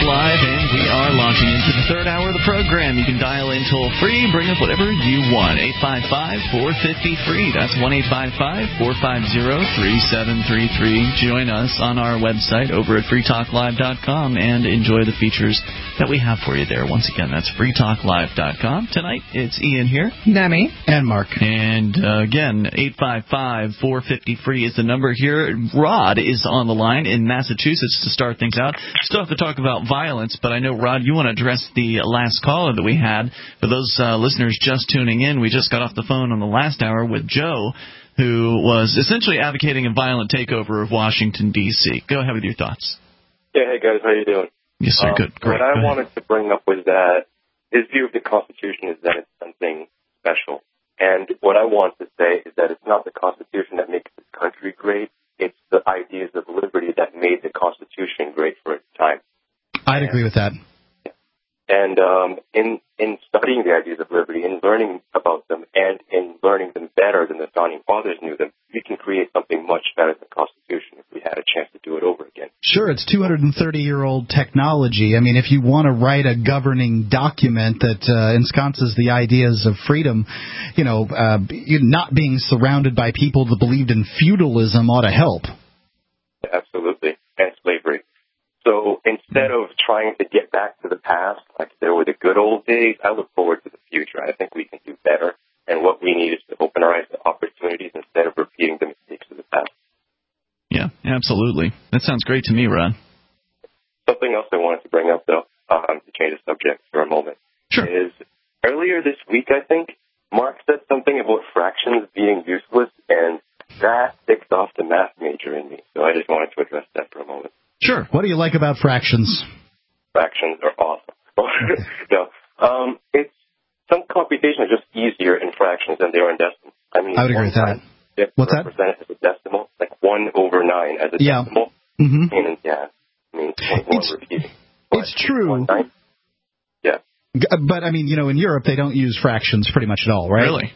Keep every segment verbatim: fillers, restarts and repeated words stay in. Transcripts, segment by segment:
Live, and we are launching into the third hour of the program. You can dial in toll-free, bring up whatever you want. eight five five, four five zero, free. That's one eight five five, four five zero, three seven three three. Join us on our website over at free talk live dot com and enjoy the features that we have for you there. Once again, that's free talk live dot com. Tonight, it's Ian here. Demi. And Mark. And uh, again, eight five five, four five zero, free is the number here. Rod is on the line in Massachusetts to start things out. Still have to talk about violence, but I know, Rod, you want to address the last caller that we had. For those uh, listeners just tuning in, we just got off the phone on the last hour with Joe, who was essentially advocating a violent takeover of Washington, D C Go ahead with your thoughts. Yeah, hey, guys, how you doing? Yes, sir, um, good. Great. What I Go wanted ahead. to bring up was that his view of the Constitution is that it's something special. And what I want to say is that it's not the Constitution that makes this country great. It's the ideas of liberty that made the Constitution great for its time. I'd agree with that. And um, in in studying the ideas of liberty, in learning about them, and in learning them better than the Founding Fathers knew them, we can create something much better than the Constitution if we had a chance to do it over again. Sure, it's two hundred thirty-year-old technology. I mean, if you want to write a governing document that uh, ensconces the ideas of freedom, you know, uh, not being surrounded by people that believed in feudalism ought to help. Absolutely, and slavery. So instead of trying to get back to the past, like there were the good old days, I look forward to the future. I think we can do better, and what we need is to open our eyes to opportunities instead of repeating the mistakes of the past. Yeah, absolutely. That sounds great to me, Rod. Something else I wanted to bring up, though, um, to change the subject for a moment, sure. is earlier this week, I think, Mark said something about fractions being useless, and that ticked off the math major in me. So I just wanted to address that for a moment. Sure. What do you like about fractions? Fractions are awesome. no, um, it's some computations are just easier in fractions than they are in decimals. I mean, I would agree with that. If What's that? Represented as a decimal, like one over nine as a yeah. decimal. Mm-hmm. And yeah, I mean, it's, repeating. It's true. Yeah. But I mean, you know, in Europe they don't use fractions pretty much at all, right? Really?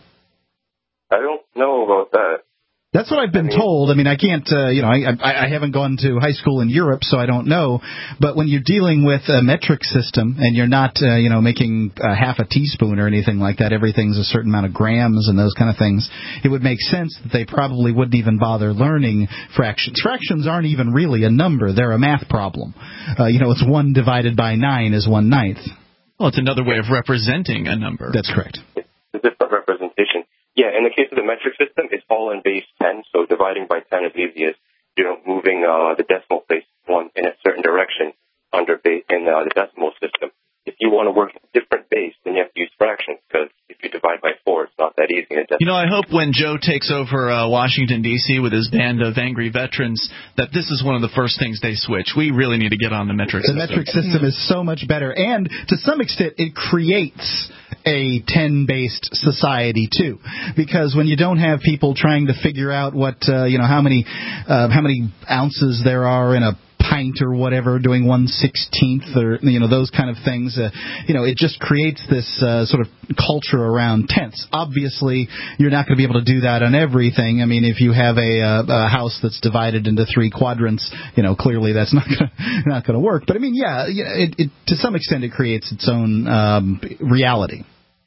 I don't know about that. That's what I've been I mean, told. I mean, I can't, uh, you know, I, I, I haven't gone to high school in Europe, so I don't know. But when you're dealing with a metric system and you're not, uh, you know, making uh, half a teaspoon or anything like that, everything's a certain amount of grams and those kind of things, it would make sense that they probably wouldn't even bother learning fractions. Fractions aren't even really a number. They're a math problem. Uh, you know, it's one divided by nine is one ninth. Well, it's another way of representing a number. That's correct. It's a different representation. Yeah, in the case of the metric system, it's all in base ten, so dividing by ten is easy as, you know, moving uh, the decimal place one in a certain direction under base in uh, the decimal system. If you want to work a different base, then you have to use fractions, because if you divide by four, it's not that easy. You know, I hope when Joe takes over uh, Washington, D C with his band of angry veterans, that this is one of the first things they switch. We really need to get on the metric the system. The metric system is so much better, and to some extent it creates a ten-based society too, because when you don't have people trying to figure out what uh, you know how many uh, how many ounces there are in a pint or whatever, doing one sixteenth or you know those kind of things, uh, you know it just creates this uh, sort of culture around tenths. Obviously, you're not going to be able to do that on everything. I mean, if you have a, uh, a house that's divided into three quadrants, you know clearly that's not gonna, not going to work. But I mean, yeah, it, it, to some extent it creates its own um, reality.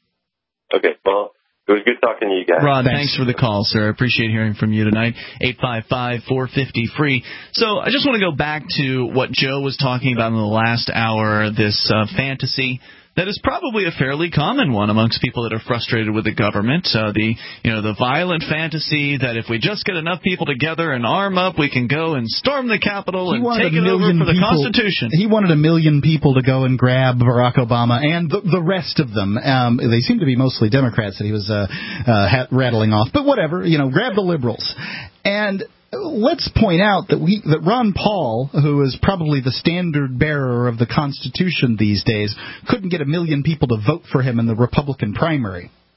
Okay, well, it was good talking to you guys. Rod, thanks. thanks for the call, sir. I appreciate hearing from you tonight. eight five five, four five zero, free. So I just want to go back to what Joe was talking about in the last hour, this uh, fantasy that is probably a fairly common one amongst people that are frustrated with the government. Uh, the you know the violent fantasy that if we just get enough people together and arm up, we can go and storm the Capitol and take it over for the people, Constitution. He wanted a million people to go and grab Barack Obama and the, the rest of them. Um, they seem to be mostly Democrats that he was uh, uh, rattling off. But whatever, you know, grab the liberals. And let's point out that we that Ron Paul, who is probably the standard bearer of the Constitution these days, couldn't get a million people to vote for him in the Republican primary.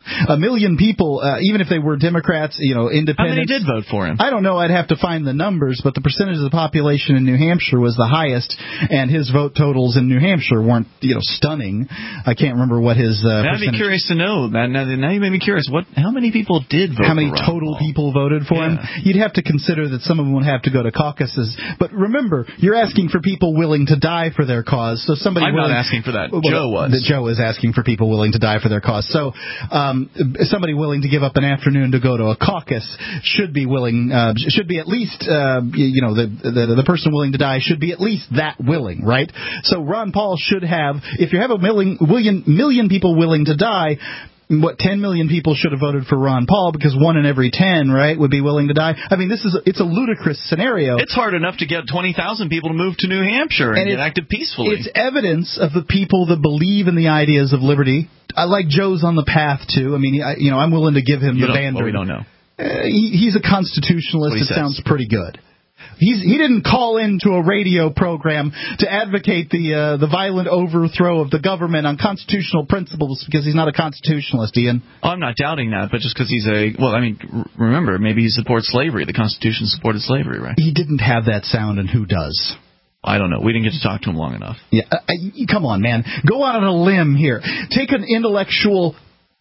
A million people, uh, even if they were Democrats, you know, independents. How many did vote for him? I don't know. I'd have to find the numbers, but the percentage of the population in New Hampshire was the highest, and his vote totals in New Hampshire weren't, you know, stunning. I can't remember what his. Uh, I'd be curious to know. Now, now you made me curious. What? How many people did vote? How many for Ron total Paul? people voted for yeah. him? You'd have to consider that some of them would have to go to caucuses. But remember, you're asking for people willing to die for their cause. So somebody. I'm willing, not asking for that. well, Joe was. That Joe is asking for people willing to die for their cause. So um, somebody willing to give up an afternoon to go to a caucus should be willing, uh, should be at least, uh, you know, the, the the person willing to die should be at least that willing, right? So Ron Paul should have, if you have a million, million, million people willing to die, what, ten million people should have voted for Ron Paul, because one in every ten, right, would be willing to die. I mean, this is, it's a ludicrous scenario. It's hard enough to get twenty thousand people to move to New Hampshire and, and get active peacefully. It's evidence of the people that believe in the ideas of liberty. I like Joe's on the path, too. I mean, I, you know, I'm willing to give him you the don't, Vander. well, we don't know. Uh, he, he's a constitutionalist. It says. sounds pretty good. He's, he didn't call into a radio program to advocate the uh, the violent overthrow of the government on constitutional principles because he's not a constitutionalist, Ian. Oh, I'm not doubting that, but just because he's a... Well, I mean, r- remember, maybe he supports slavery. The Constitution supported slavery, right? He didn't have that sound, and who does? I don't know. We didn't get to talk to him long enough. Yeah, uh, you, come on, man. Go out on a limb here. Take an intellectual...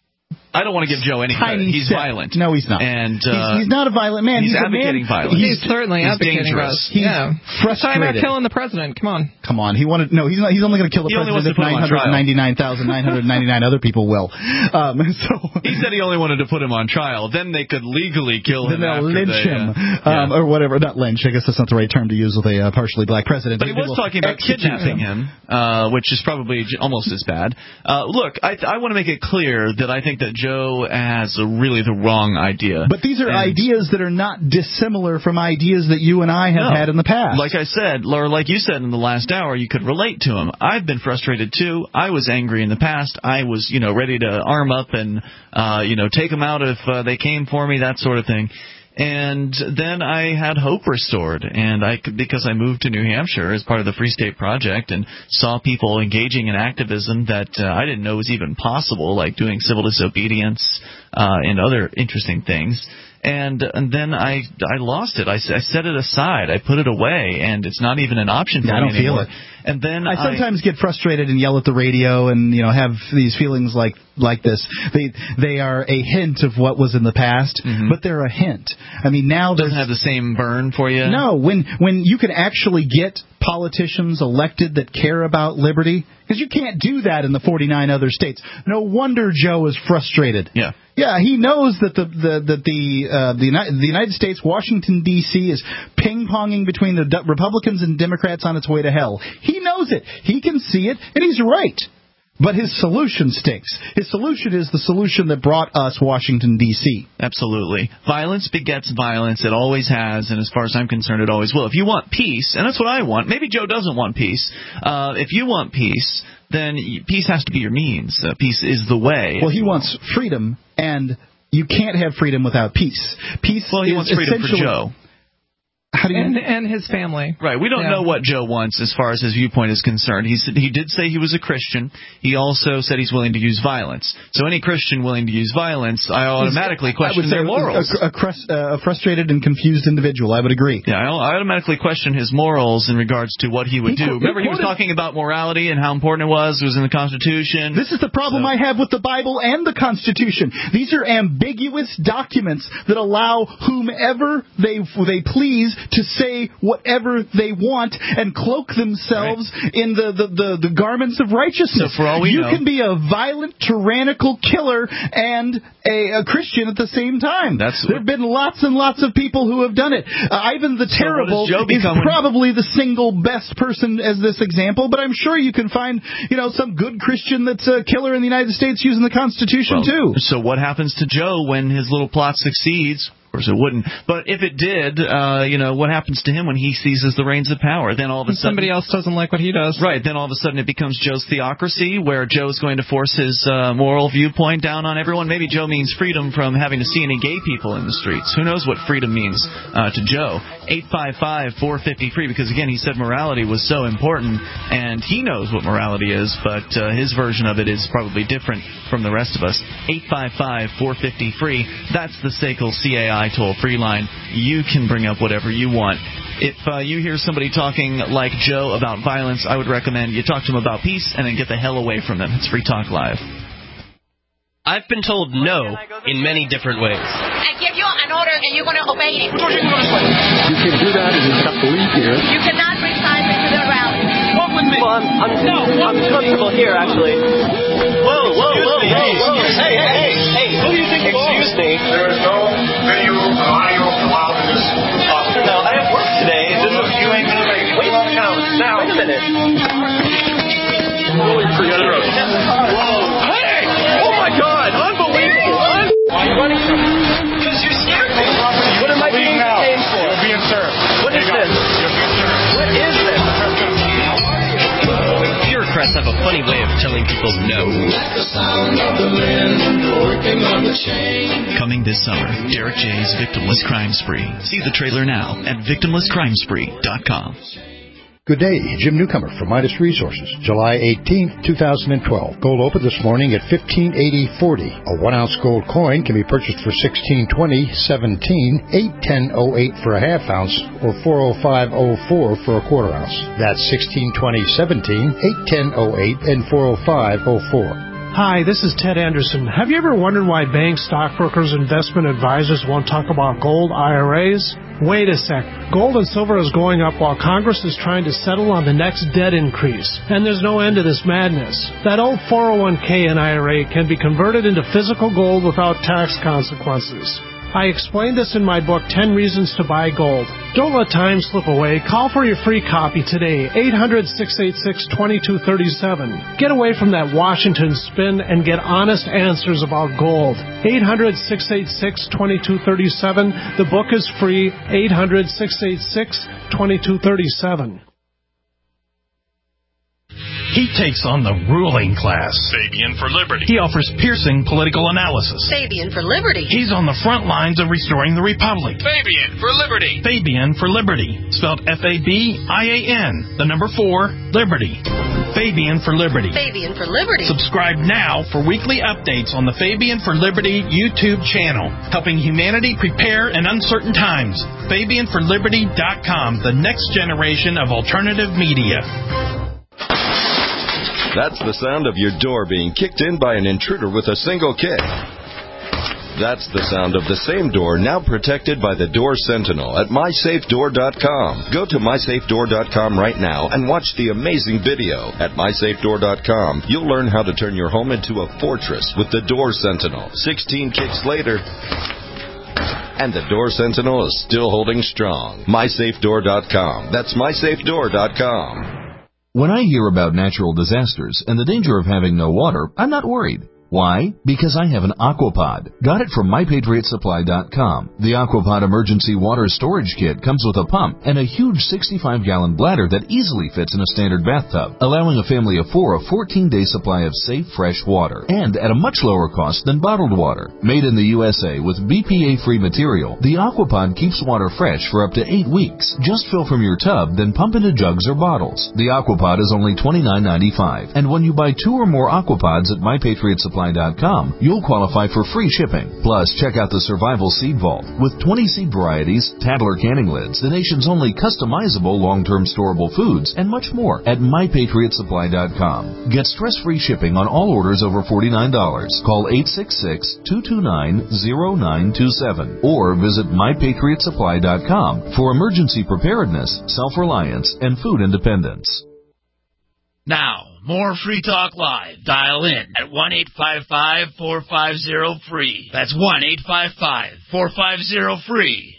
I don't want to give Joe any credit. He's step. violent. No, he's not. And he's, uh, he's not a violent man. He's, He's advocating a man, violence. He's, he's certainly he's advocating dangerous. violence. He's yeah. frustrated. Talking about killing the president. Come on. Come on. He wanted. No, he's not. He's only going to kill the He only president if wants to put him nine on hundred ninety-nine thousand nine hundred ninety-nine other people will. Um, so he said he only wanted to put him on trial. Then they could legally kill him. Then they'll after lynch they, him, uh, um, yeah. or whatever. Not lynch. I guess that's not the right term to use with a uh, partially black president. But he was will talking about kidnapping him, uh, which is probably j- almost as bad. Uh, look, I, th- I want to make it clear that I think that Joe has a really the wrong idea. But these are and ideas that are not dissimilar from ideas that you and I have no, had in the past. Like I said, or like you said in the last hour, you could relate to him. I've been frustrated too. I was angry in the past. I was, you know, ready to arm up and, uh, you know, take them out if uh, they came for me, that sort of thing. And then I had hope restored, and I could, because I moved to New Hampshire as part of the Free State Project and saw people engaging in activism that uh, I didn't know was even possible, like doing civil disobedience uh, and other interesting things. And, and then I I lost it. I, I set it aside. I put it away, and it's not even an option for yeah, me I don't anymore. feel it. And then I sometimes I, get frustrated and yell at the radio, and you know have these feelings like like this. They they are a hint of what was in the past, mm-hmm. but they're a hint. I mean, now doesn't have the same burn for you. No, when when you can actually get politicians elected that care about liberty, because you can't do that in the forty-nine other states. No wonder Joe is frustrated. Yeah. Yeah, he knows that the the that the uh, the, United, the United States, Washington D C is ping-ponging between the D- Republicans and Democrats on its way to hell. He knows it. He can see it, and he's right. But his solution stinks. His solution is the solution that brought us Washington, D C Absolutely. Violence begets violence. It always has, and as far as I'm concerned, it always will. If you want peace, and that's what I want, maybe Joe doesn't want peace. Uh, if you want peace, then peace has to be your means. Uh, peace is the way. Well, he wants freedom, and you can't have freedom without peace. Peace well, he is wants freedom for Joe. How do you and, and his family. Right. We don't yeah. know what Joe wants as far as his viewpoint is concerned. He said, he did say he was a Christian. He also said he's willing to use violence. So any Christian willing to use violence, I automatically question their morals. A, a, a, a frustrated and confused individual, I would agree. Yeah, I automatically question his morals in regards to what he would he, do. Remember, he, he was talking about morality and how important it was. It was in the Constitution. This is the problem so. I have with the Bible and the Constitution. These are ambiguous documents that allow whomever they they please to say whatever they want and cloak themselves right. in the, the, the, the garments of righteousness. So for all we you know, can be a violent, tyrannical killer and a, a Christian at the same time. That's there have been lots and lots of people who have done it. Uh, Ivan the so Terrible is probably the single best person as this example, but I'm sure you can find you know some good Christian that's a killer in the United States using the Constitution well, too. So what happens to Joe when his little plot succeeds? course, it wouldn't. But if it did, uh, you know, what happens to him when he seizes the reins of power? Then all of a sudden, somebody else doesn't like what he does. Right. Then all of a sudden, it becomes Joe's theocracy, where Joe's going to force his uh, moral viewpoint down on everyone. Maybe Joe means freedom from having to see any gay people in the streets. Who knows what freedom means uh, to Joe? eight five five, four five zero, free, because again, he said morality was so important, and he knows what morality is, but uh, his version of it is probably different from the rest of us. eight five five, four five zero, free. That's the S A C L C A I toll-free line. You can bring up whatever you want. If uh, you hear somebody talking like Joe about violence, I would recommend you talk to them about peace and then get the hell away from them. It's Free Talk Live. I've been told no in many different ways. I give you an order and you're going to obey it. You can do that and you have to leave here. You cannot bring time into the rally. Walk with me. Well, I'm, I'm, no, I'm comfortable here, actually. Whoa, whoa, whoa, whoa, whoa. Hey, hey, hey, hey. Who do you think you are? Excuse me. There is no video or audio allowed in this hospital. No, I have work today. This is, you ain't going to make it. Wait a minute. Now. Wait a minute. Holy forget it. Whoa. Hey! Oh, my God. Unbelievable. Un- Why are you running from me? Because you scared me. What am I being detained for? You're being served. What is this? You're being served. What is this? Bureaucrats have a funny way of telling people no. Coming this summer, Derek J's Victimless Crime Spree. See the trailer now at victimless crime spree dot com. Good day, Jim Newcomer from Midas Resources. July eighteenth, two thousand twelve. Gold opened this morning at fifteen eighty forty. A one-ounce gold coin can be purchased for sixteen twenty seventeen, eight ten oh eight for a half ounce, or four oh five oh four for a quarter ounce. That's sixteen twenty seventeen, eight ten oh eight, and four oh five oh four. Hi, this is Ted Anderson. Have you ever wondered why banks, stockbrokers, investment advisors won't talk about gold I R As? Wait a sec. Gold and silver is going up while Congress is trying to settle on the next debt increase. And there's no end to this madness. That old four oh one k and I R A can be converted into physical gold without tax consequences. I explained this in my book, ten Reasons to Buy Gold. Don't let time slip away. Call for your free copy today, eight hundred, six eight six, two two three seven. Get away from that Washington spin and get honest answers about gold. eight hundred, six eight six, two two three seven. The book is free, eight hundred, six eight six, two two three seven. He takes on the ruling class. Fabian for Liberty. He offers piercing political analysis. Fabian for Liberty. He's on the front lines of restoring the Republic. Fabian for Liberty. Fabian for Liberty. Spelled F A B I A N. The number four, Liberty. Fabian for Liberty. Fabian for Liberty. Subscribe now for weekly updates on the Fabian for Liberty YouTube channel, helping humanity prepare in uncertain times. Fabian for Liberty dot com, the next generation of alternative media. That's the sound of your door being kicked in by an intruder with a single kick. That's the sound of the same door now protected by the Door Sentinel at my safe door dot com. Go to my safe door dot com right now and watch the amazing video. At my safe door dot com, you'll learn how to turn your home into a fortress with the Door Sentinel. sixteen kicks later, and the Door Sentinel is still holding strong. my safe door dot com. That's my safe door dot com. When I hear about natural disasters and the danger of having no water, I'm not worried. Why? Because I have an Aquapod. Got it from my patriot supply dot com. The Aquapod Emergency Water Storage Kit comes with a pump and a huge sixty-five gallon bladder that easily fits in a standard bathtub, allowing a family of four a fourteen day supply of safe, fresh water, and at a much lower cost than bottled water. Made in the U S A with B P A-free material, the Aquapod keeps water fresh for up to eight weeks. Just fill from your tub, then pump into jugs or bottles. The Aquapod is only twenty-nine ninety-five, and when you buy two or more Aquapods at my patriot supply dot com, you'll qualify for free shipping. Plus, check out the Survival Seed Vault with twenty seed varieties, Tadler canning lids, the nation's only customizable long-term storable foods, and much more at my patriot supply dot com. Get stress-free shipping on all orders over forty-nine dollars. Call eight six six, two two nine, zero nine two seven or visit my patriot supply dot com for emergency preparedness, self-reliance, and food independence. Now, more Free Talk Live. Dial in at one eight five five, four five zero, free. That's one eight five five, four five zero, free.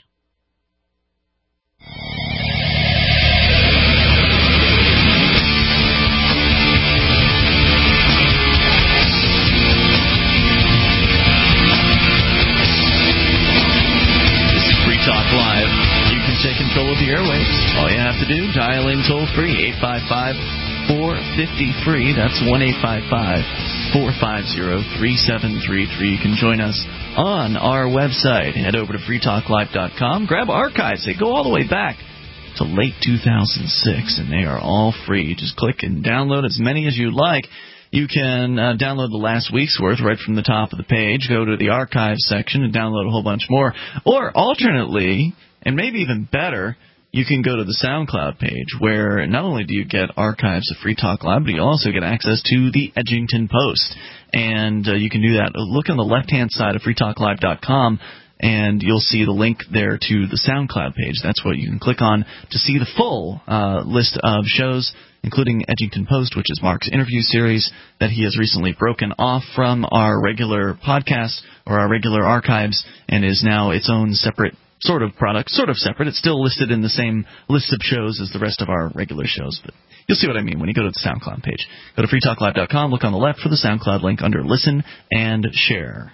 toll free, eight five five, four five zero, free. That's one eight five five, four five zero, three seven three three. You can join us on our website. Head over to free talk live dot com. Grab archives. They go all the way back to late two thousand six, and they are all free. Just click and download as many as you like. You can uh, download the last week's worth right from the top of the page. Go to the archives section and download a whole bunch more. Or alternately, and maybe even better, you can go to the SoundCloud page, where not only do you get archives of Free Talk Live, but you also get access to the Edgington Post. And uh, you can do that. Look on the left-hand side of free talk live dot com, and you'll see the link there to the SoundCloud page. That's what you can click on to see the full uh, list of shows, including Edgington Post, which is Mark's interview series that he has recently broken off from our regular podcasts or our regular archives and is now its own separate sort of product, sort of separate. It's still listed in the same list of shows as the rest of our regular shows, but you'll see what I mean when you go to the SoundCloud page. Go to free talk live dot com, look on the left for the SoundCloud link under Listen and Share.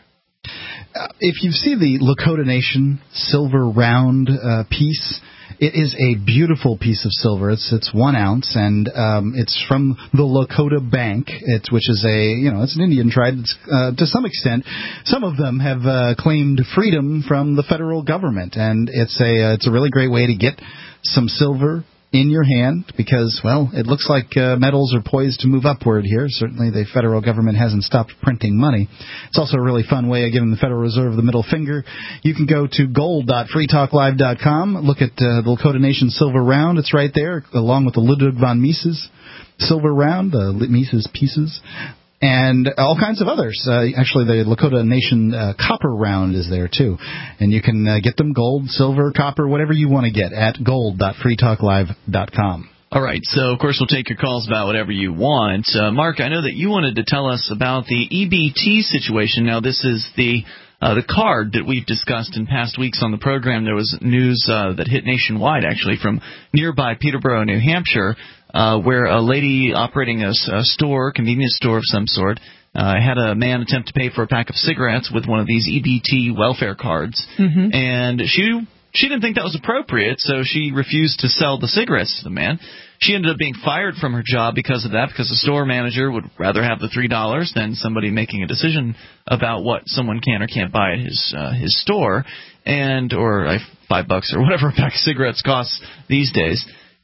Uh, if you see the Lakota Nation silver round uh, piece, it is a beautiful piece of silver. It's it's one ounce, and um, it's from the Lakota Bank, it's, which is a you know it's an Indian tribe. It's, uh, to some extent, some of them have uh, claimed freedom from the federal government, and it's a uh, it's a really great way to get some silver in your hand because, well, it looks like uh, metals are poised to move upward here. Certainly the federal government hasn't stopped printing money. It's also a really fun way of giving the Federal Reserve the middle finger. You can go to gold dot free talk live dot com, look at uh, the Lakota Nation Silver Round. It's right there, along with the Ludwig von Mises Silver Round, the Mises pieces, and all kinds of others. Uh, actually, the Lakota Nation uh, Copper Round is there, too. And you can uh, get them gold, silver, copper, whatever you want to get at gold dot free talk live dot com. All right, so, of course, we'll take your calls about whatever you want. Uh, Mark, I know that you wanted to tell us about the E B T situation. Now, this is the uh, the card that we've discussed in past weeks on the program. There was news uh, that hit nationwide, actually, from nearby Peterborough, New Hampshire, Uh, where a lady operating a, a store, convenience store of some sort, uh, had a man attempt to pay for a pack of cigarettes with one of these E B T welfare cards, mm-hmm. and she she didn't think that was appropriate, so she refused to sell the cigarettes to the man. She ended up being fired from her job because of that, because the store manager would rather have the three dollars than somebody making a decision about what someone can or can't buy at his uh, his store, and or uh, five bucks or whatever a pack of cigarettes costs these days.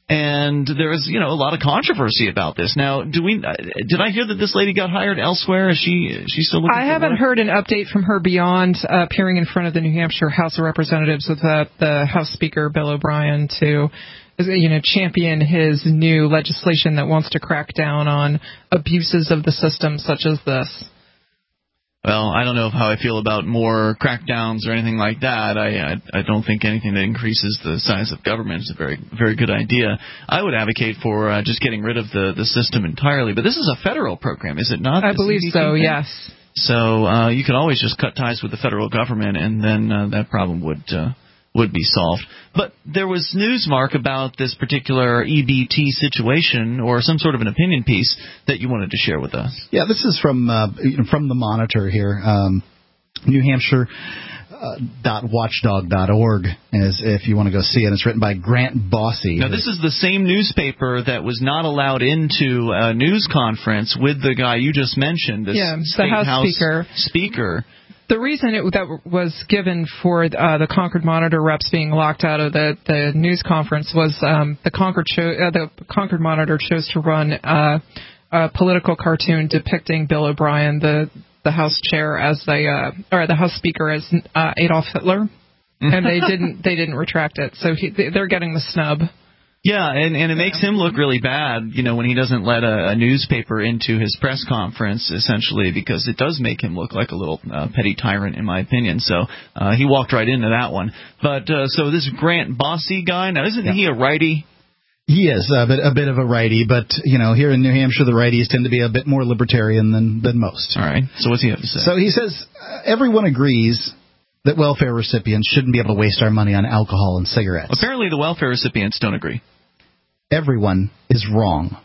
And there was, you know, a lot of controversy about this. Now, do we? Did I hear that this lady got hired elsewhere? Is she? Is she still looking? I for haven't work? heard an update from her beyond uh, appearing in front of the New Hampshire House of Representatives with uh, the House Speaker Bill O'Brien to, you know, champion his new legislation that wants to crack down on abuses of the system such as this. Well, I don't know how I feel about more crackdowns or anything like that. I, I I don't think anything that increases the size of government is a very very good idea. I would advocate for uh, just getting rid of the, the system entirely. But this is a federal program, is it not? I believe so, thing? Yes. So uh, you could always just cut ties with the federal government, and then uh, that problem would uh, would be solved. But there was news, Mark, about this particular E B T situation, or some sort of an opinion piece that you wanted to share with us. Yeah, this is from uh, from the Monitor here, um, New Hampshire. Uh, dot watchdog dot org, as if you want to go see it. It's written by Grant Bossy. Now, this is the same newspaper that was not allowed into a news conference with the guy you just mentioned, this yeah, State the House, House Speaker. Speaker. The reason it, that was given for uh, the Concord Monitor reps being locked out of the, the news conference was um, the Concord cho- uh, the Concord Monitor chose to run uh, a political cartoon depicting Bill O'Brien, the the House chair, as they uh, or the House Speaker as uh, Adolf Hitler, and they didn't they didn't retract it, so he, they're getting the snub. Yeah, and, and it makes him look really bad, you know, when he doesn't let a, a newspaper into his press conference, essentially, because it does make him look like a little uh, petty tyrant, in my opinion. So uh, he walked right into that one. But uh, so this Grant Bossy guy, now isn't yeah. he a righty? He is a bit, a bit of a righty, but, you know, here in New Hampshire, the righties tend to be a bit more libertarian than, than most. All right. So what's he have to say? So he says, uh, everyone agrees that welfare recipients shouldn't be able to waste our money on alcohol and cigarettes. Apparently the welfare recipients don't agree. Everyone is wrong.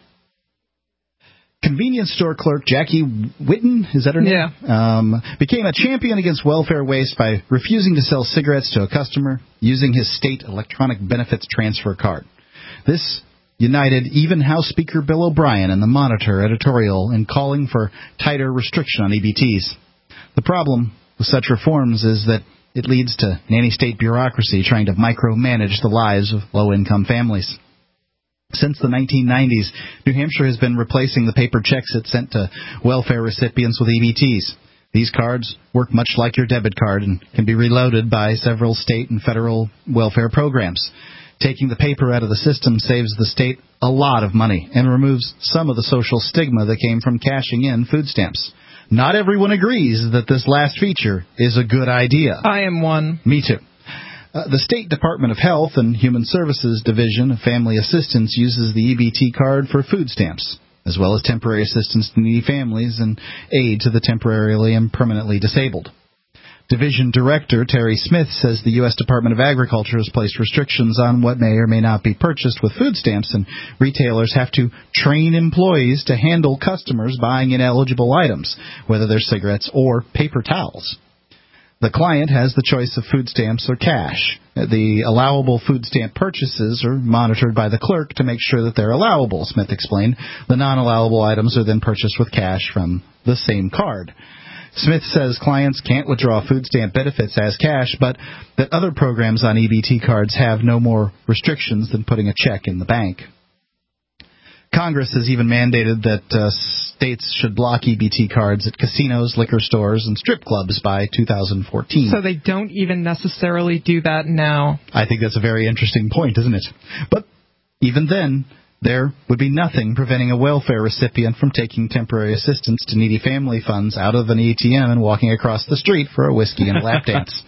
Convenience store clerk Jackie Whitten, is that her name? Yeah. Um, became a champion against welfare waste by refusing to sell cigarettes to a customer using his state electronic benefits transfer card. This united even House Speaker Bill O'Brien and the Monitor editorial in calling for tighter restriction on E B Ts. The problem with such reforms is that it leads to nanny-state bureaucracy trying to micromanage the lives of low-income families. Since the nineteen nineties, New Hampshire has been replacing the paper checks it sent to welfare recipients with E B Ts. These cards work much like your debit card and can be reloaded by several state and federal welfare programs. Taking the paper out of the system saves the state a lot of money and removes some of the social stigma that came from cashing in food stamps. Not everyone agrees that this last feature is a good idea. I am one. Me too. Uh, the State Department of Health and Human Services Division of Family Assistance uses the E B T card for food stamps, as well as temporary assistance to needy families and aid to the temporarily and permanently disabled. Division Director Terry Smith says the U S Department of Agriculture has placed restrictions on what may or may not be purchased with food stamps, and retailers have to train employees to handle customers buying ineligible items, whether they're cigarettes or paper towels. The client has the choice of food stamps or cash. The allowable food stamp purchases are monitored by the clerk to make sure that they're allowable, Smith explained. The non-allowable items are then purchased with cash from the same card. Smith says clients can't withdraw food stamp benefits as cash, but that other programs on E B T cards have no more restrictions than putting a check in the bank. Congress has even mandated that uh, states should block E B T cards at casinos, liquor stores, and strip clubs by two thousand fourteen. So they don't even necessarily do that now. I think that's a very interesting point, isn't it? But even then, there would be nothing preventing a welfare recipient from taking temporary assistance to needy family funds out of an A T M and walking across the street for a whiskey and a lap dance.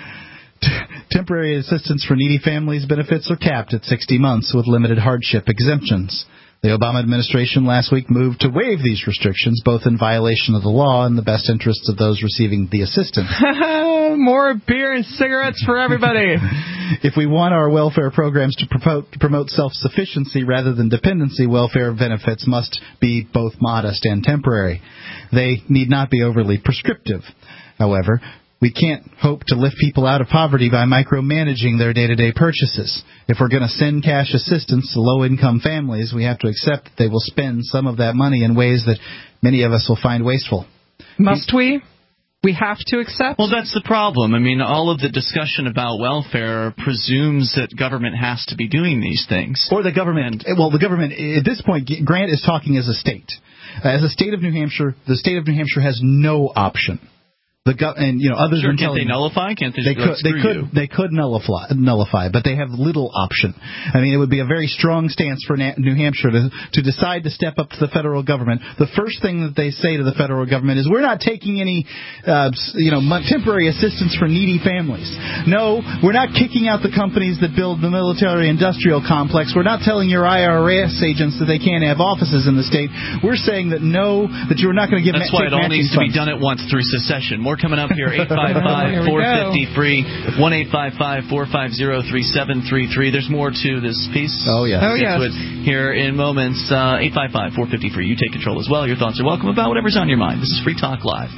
T- temporary assistance for needy families benefits are capped at sixty months with limited hardship exemptions. The Obama administration last week moved to waive these restrictions, both in violation of the law and the best interests of those receiving the assistance. More beer and cigarettes for everybody. If we want our welfare programs to promote, to promote self-sufficiency rather than dependency, welfare benefits must be both modest and temporary. They need not be overly prescriptive. However, we can't hope to lift people out of poverty by micromanaging their day-to-day purchases. If we're going to send cash assistance to low-income families, we have to accept that they will spend some of that money in ways that many of us will find wasteful. Must we? We have to accept? Well, that's the problem. I mean, all of the discussion about welfare presumes that government has to be doing these things. Or the government, well, the government, at this point, Grant is talking as a state. As a state of New Hampshire, the state of New Hampshire has no option. The go- and you know, other sure, than can't telling, they nullify? Can't they? They just could. like, They could. you? They could nullify. Nullify, but they have little option. I mean, it would be a very strong stance for Na- New Hampshire to to decide to step up to the federal government. The first thing that they say to the federal government is, "We're not taking any, uh, you know, temporary assistance for needy families. No, we're not kicking out the companies that build the military-industrial complex. We're not telling your I R S agents that they can't have offices in the state. We're saying that no, that you're not going to give." That's ma- why it all needs funds. to be done at once through secession. More coming up here. eight five five, four five zero, free, one eight five five, four five zero, three seven three three. There's more to this piece. Oh, yeah. Oh, yes. Here in moments. Uh, eight five five, four five zero, free. You take control as well. Your thoughts are welcome about whatever's on your mind. This is Free Talk Live.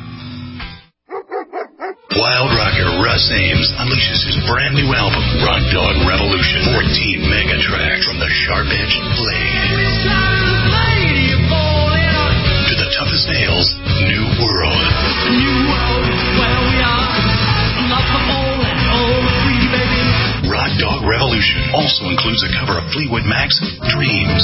Wild rocker Russ Ames unleashes his brand new album, Rock Dog Revolution. fourteen mega tracks from the sharp-edged blade to the toughest nails, New World. New World, where we are. Love for all and all free, baby. Rock Dog Revolution also includes a cover of Fleetwood Mac's Dreams.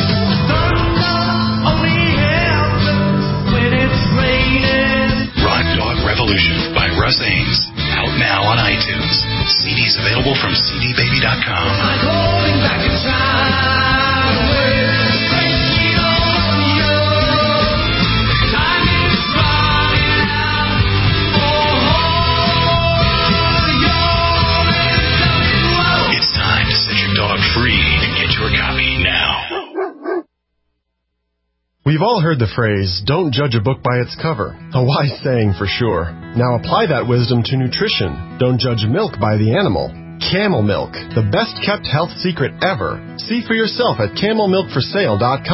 Rock Dog Revolution by Russ Ames. Out now on iTunes. C Ds available from C D baby dot com. I'm holding back in time. Time is running out. Oh, it's time to set your dog free and get your copy now. We've all heard the phrase, don't judge a book by its cover. A wise saying for sure. Now apply that wisdom to nutrition. Don't judge milk by the animal. Camel Milk, the best kept health secret ever. See for yourself at camel milk for sale dot com.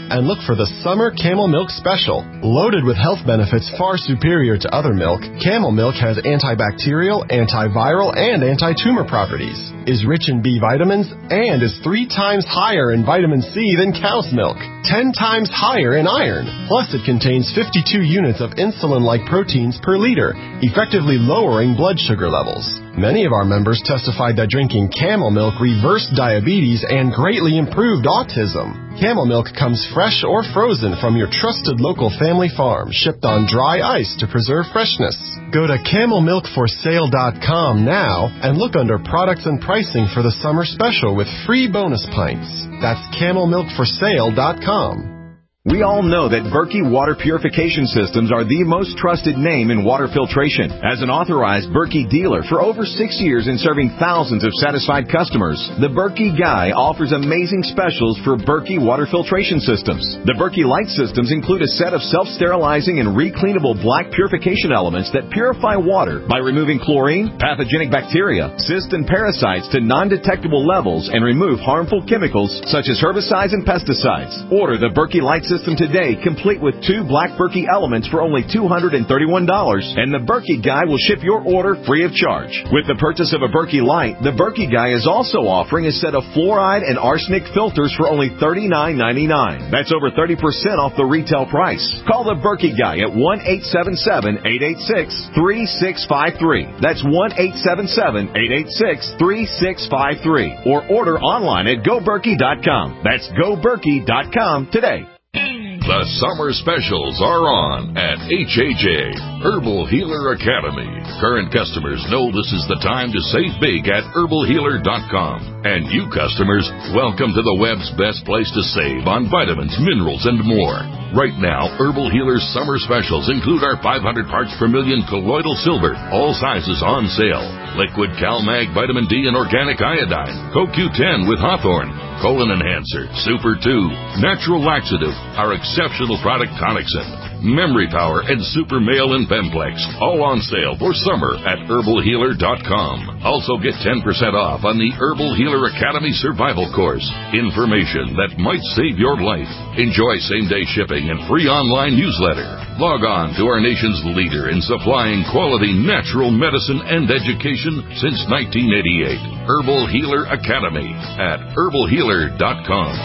and look for the Summer Camel Milk Special. Loaded with health benefits far superior to other milk, Camel Milk has antibacterial, antiviral, and anti-tumor properties, is rich in B vitamins, and is three times higher in vitamin C than cow's milk, ten times higher in iron. Plus, it contains fifty-two units of insulin-like proteins per liter, effectively lowering blood sugar levels. Many of our members testified that drinking Camel Milk reversed diabetes and greatly improved autism. Camel Milk comes fresh or frozen from your trusted local family farm, shipped on dry ice to preserve freshness. Go to camel milk for sale dot com now and look under products and pricing for the summer special with free bonus pints. That's camel milk for sale dot com. We all know that Berkey Water Purification Systems are the most trusted name in water filtration. As an authorized Berkey dealer for over six years and serving thousands of satisfied customers, the Berkey Guy offers amazing specials for Berkey Water Filtration Systems. The Berkey Light Systems include a set of self-sterilizing and recleanable black purification elements that purify water by removing chlorine, pathogenic bacteria, cysts, and parasites to non-detectable levels and remove harmful chemicals such as herbicides and pesticides. Order the Berkey Light System today, complete with two black Berkey elements for only two hundred thirty-one dollars, and the Berkey Guy will ship your order free of charge. With the purchase of a Berkey Light, the Berkey Guy is also offering a set of fluoride and arsenic filters for only thirty-nine ninety-nine. That's over thirty percent off the retail price. Call the Berkey Guy at one eight seven seven, eight eight six, three six five three. That's one eight seven seven, eight eight six, three six five three. Or order online at go berkey dot com. That's go berkey dot com today. The summer specials are on at H H A, Herbal Healer Academy. Current customers know this is the time to save big at herbal healer dot com. And you customers, welcome to the web's best place to save on vitamins, minerals, and more. Right now, Herbal Healer's summer specials include our five hundred parts per million colloidal silver, all sizes on sale. Liquid CalMag Vitamin D and Organic Iodine, Co Q ten with Hawthorne, Colon Enhancer, Super two, Natural Laxative, our exceptional product Tonicsyn, Memory Power, and Super Male and Bemplex, all on sale for summer at herbal healer dot com. Also get ten percent off on the Herbal Healer Academy Survival Course. Information that might save your life. Enjoy same-day shipping and free online newsletter. Log on to our nation's leader in supplying quality natural medicine and education since nineteen eighty-eight. Herbal Healer Academy at herbal healer dot com.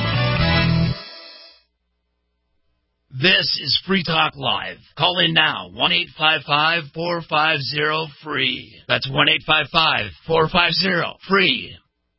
This is Free Talk Live. Call in now, one eight five five, four five zero, free. That's one eight five five, four five zero, free.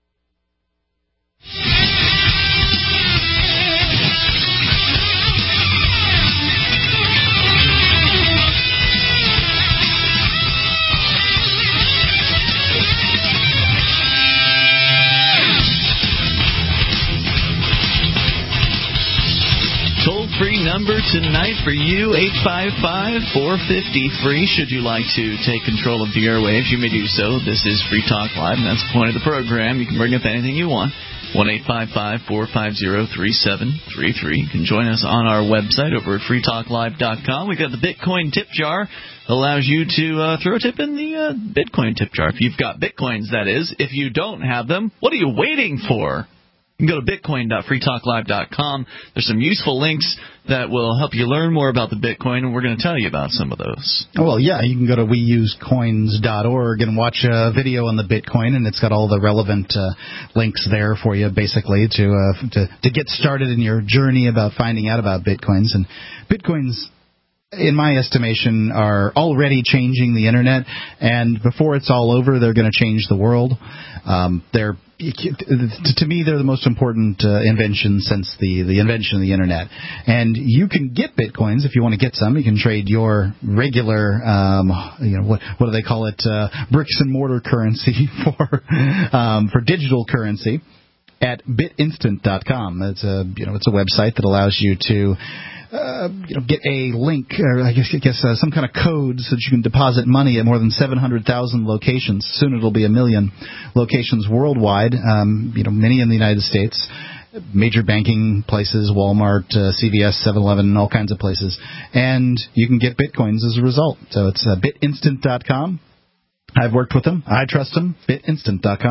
Toll-free number tonight for you, eight five five, four five zero, free. Should you like to take control of the airwaves, you may do so. This is Free Talk Live, and that's the point of the program. You can bring up anything you want. one eight five five, four five zero, three seven three three. You can join us on our website over at free talk live dot com. We've got the Bitcoin tip jar. Allows you to uh, throw a tip in the uh, Bitcoin tip jar. If you've got Bitcoins, that is. If you don't have them, what are you waiting for? You can go to bitcoin dot free talk live dot com. There's some useful links that will help you learn more about the Bitcoin, and we're going to tell you about some of those. Oh, well, yeah, you can go to we use coins dot org and watch a video on the Bitcoin, and it's got all the relevant uh, links there for you, basically, to, uh, to to get started in your journey about finding out about Bitcoins. And Bitcoins, in my estimation, are already changing the Internet, and before it's all over, they're going to change the world. Um, they're To me, they're the most important uh, invention since the, the invention of the Internet. And you can get Bitcoins if you want to get some. You can trade your regular, um, you know, what what do they call it, uh, bricks and mortar currency for um, for digital currency at bit instant dot com. It's a you know it's a website that allows you to Uh, you know, get a link, or I guess, I guess uh, some kind of code so that you can deposit money at more than seven hundred thousand locations. Soon it'll be a million locations worldwide, um, you know, many in the United States, major banking places, Walmart, uh, C V S, seven eleven, all kinds of places. And you can get Bitcoins as a result. So it's uh, bit instant dot com. I've worked with them. I trust them. bit instant dot com.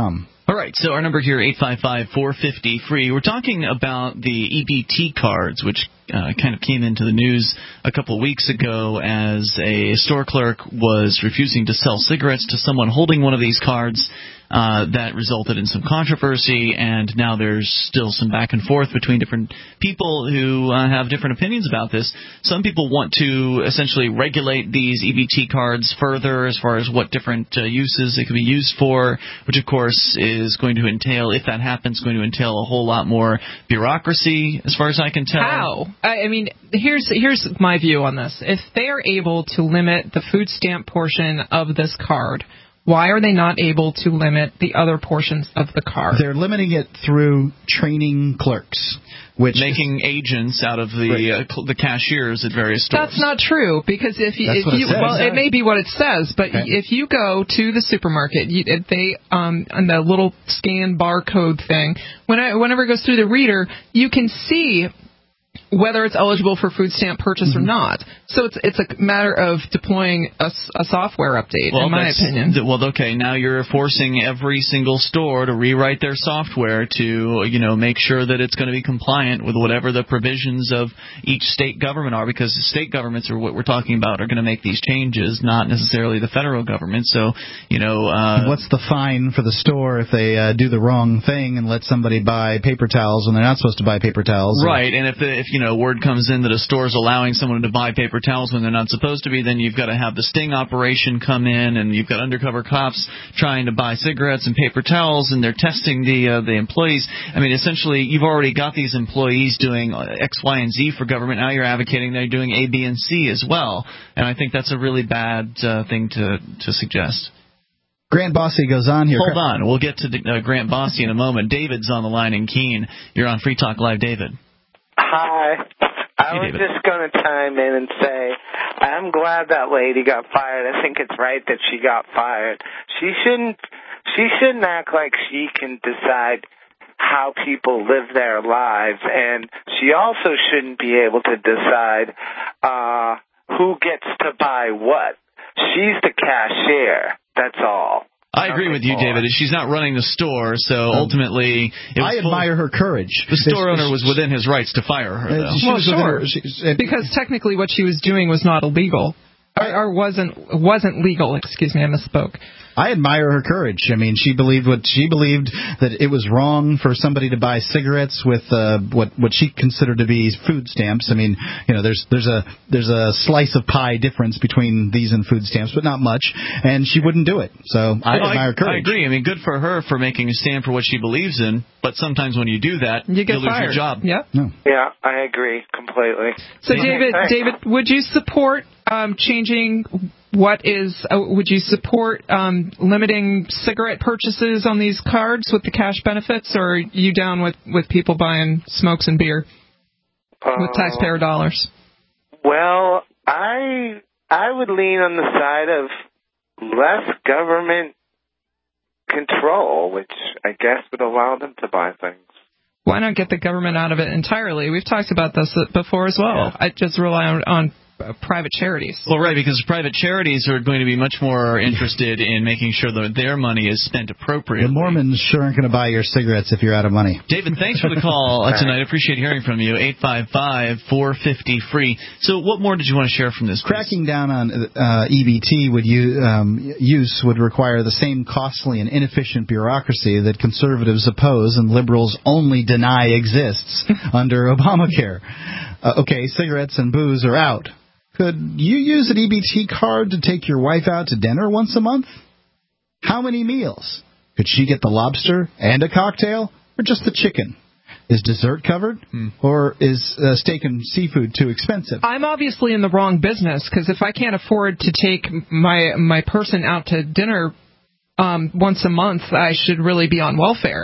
All right, so our number here, eight five five, four five zero, free. We're talking about the E B T cards, which uh, kind of came into the news a couple of weeks ago as a store clerk was refusing to sell cigarettes to someone holding one of these cards. Uh, that resulted in some controversy, and now there's still some back and forth between different people who uh, have different opinions about this. Some people want to essentially regulate these E B T cards further as far as what different uh, uses it can be used for, which of course is going to entail, if that happens, going to entail a whole lot more bureaucracy, as far as I can tell. How? I mean, here's here's my view on this. If they are able to limit the food stamp portion of this card, why are they not able to limit the other portions of the card? They're limiting it through training clerks, which making agents out of the right. uh, the cashiers at various stores. That's not true, because if you, if you it well, it may be what it says, but okay. if you go to the supermarket, you, they um on the little scan barcode thing, when I, whenever it goes through the reader, you can see whether it's eligible for food stamp purchase mm-hmm. or not. So it's it's a matter of deploying a, a software update, well, in my opinion. Well, okay, now you're forcing every single store to rewrite their software to, you know, make sure that it's going to be compliant with whatever the provisions of each state government are, because the state governments are what we're talking about are going to make these changes, not necessarily the federal government. So, you know... Uh, what's the fine for the store if they uh, do the wrong thing and let somebody buy paper towels when they're not supposed to buy paper towels? Right, or, and if, the, if you know, word comes in that a store's allowing someone to buy paper towels when they're not supposed to be, then you've got to have the sting operation come in, and you've got undercover cops trying to buy cigarettes and paper towels, and they're testing the uh, the employees. I mean, essentially, you've already got these employees doing X, Y, and Z for government. Now you're advocating they're doing A, B, and C as well, and I think that's a really bad uh, thing to to suggest. Grant Bossy goes on here. Hold on. We'll get to uh, Grant Bossy in a moment. David's on the line in Keene. You're on Free Talk Live, David. Hi. I hey, was David. just going to chime in and say I'm glad that lady got fired. I think it's right that she got fired. She shouldn't she shouldn't act like she can decide how people live their lives, and she also shouldn't be able to decide uh, who gets to buy what. She's the cashier. That's all. I agree with you, David. She's not running the store, so ultimately... It was I admire full, her courage. The store it's, owner was within his rights to fire her, though. Well, sure, her, because technically what she was doing was not illegal. Or, or wasn't wasn't legal, excuse me, I misspoke. I admire her courage. I mean, she believed what she believed, that it was wrong for somebody to buy cigarettes with uh, what what she considered to be food stamps. I mean, you know, there's there's a there's a slice of pie difference between these and food stamps, but not much. And she wouldn't do it. So I well, admire her courage. I agree. I mean, good for her for making a stand for what she believes in. But sometimes when you do that, you get you'll lose fired. your job. Yeah. No. Yeah, I agree completely. So, David, David, would you support um, changing? What is, uh, would you support um, limiting cigarette purchases on these cards with the cash benefits, or are you down with, with people buying smokes and beer uh, with taxpayer dollars? Well, I I would lean on the side of less government control, which I guess would allow them to buy things. Why not get the government out of it entirely? We've talked about this before as well. Yeah. I just rely on, on Uh, private charities. Well, right, because private charities are going to be much more interested in making sure that their money is spent appropriately. The Mormons sure aren't going to buy your cigarettes if you're out of money. David, thanks for the call uh, tonight. I appreciate hearing from you. eight five five, four five zero, free. So what more did you want to share from this? Cracking down on uh, E B T would you, um, use would require the same costly and inefficient bureaucracy that conservatives oppose and liberals only deny exists under Obamacare. Uh, okay, cigarettes and booze are out. Could you use an E B T card to take your wife out to dinner once a month? How many meals? Could she get the lobster and a cocktail, or just the chicken? Is dessert covered, hmm. or is uh, steak and seafood too expensive? I'm obviously in the wrong business, because if I can't afford to take my my person out to dinner um, once a month, I should really be on welfare.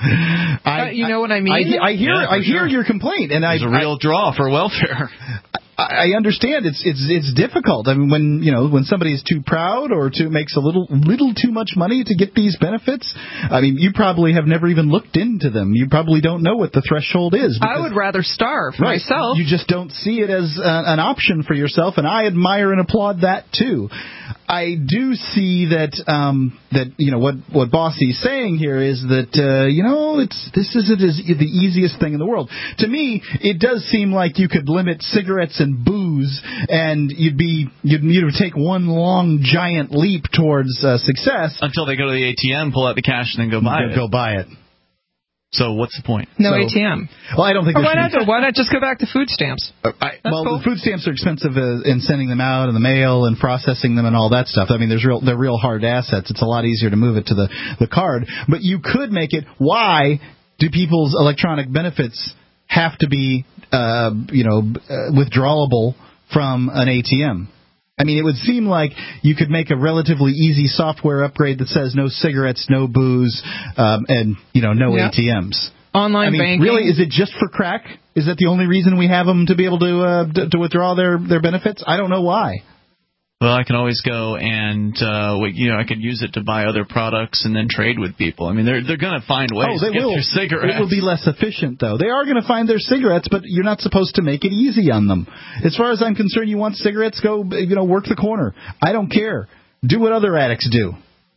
I, uh, you know what I mean? I, I hear, yeah, I hear sure. your complaint, and There's I, a real I, draw for welfare. I understand it's it's it's difficult. I mean, when you know when somebody is too proud or too makes a little little too much money to get these benefits, I mean, you probably have never even looked into them. You probably don't know what the threshold is. I would rather starve right, myself. You just don't see it as a, an option for yourself, and I admire and applaud that too. I do see that um, that you know what what Bossy's saying here is that uh, you know it's this isn't as the easiest thing in the world. To me, it does seem like you could limit cigarettes and booze, and you'd be you'd, you'd take one long giant leap towards uh, success until they go to the A T M, pull out the cash, and then go buy it. Go buy it. So what's the point? No so, A T M. Well, I don't think. Or why not? Be... Why not just go back to food stamps? Uh, I, well, cool. the food stamps are expensive uh, in sending them out in the mail and processing them and all that stuff. I mean, there's real they're real hard assets. It's a lot easier to move it to the the card. But you could make it. Why do people's electronic benefits have to be uh, you know uh, withdrawable from an A T M? I mean, it would seem like you could make a relatively easy software upgrade that says no cigarettes, no booze, um, and, you know, no yeah. A T Ms. Online I mean, banking. Really, is it just for crack? Is that the only reason we have them to be able to uh, to, to withdraw their, their benefits? I don't know why. Well, I can always go and, uh, you know, I could use it to buy other products and then trade with people. I mean, they're they're going to find ways oh, they to get will. their cigarettes. It will be less efficient, though. They are going to find their cigarettes, but you're not supposed to make it easy on them. As far as I'm concerned, you want cigarettes, go, you know, work the corner. I don't care. Do what other addicts do.